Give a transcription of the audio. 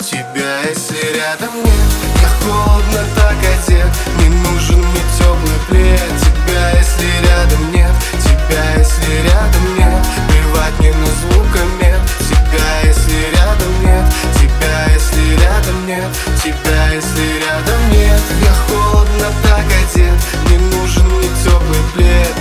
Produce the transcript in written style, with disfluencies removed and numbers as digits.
Тебя, если рядом нет, я холодно так одет. Не нужен мне теплый плед. Тебя, если рядом нет, тебя, если рядом нет, плевать мне на звукомет. Тебя, если рядом нет, тебя, если рядом нет, тебя, если рядом нет, я холодно так одет. Не нужен мне теплый плед.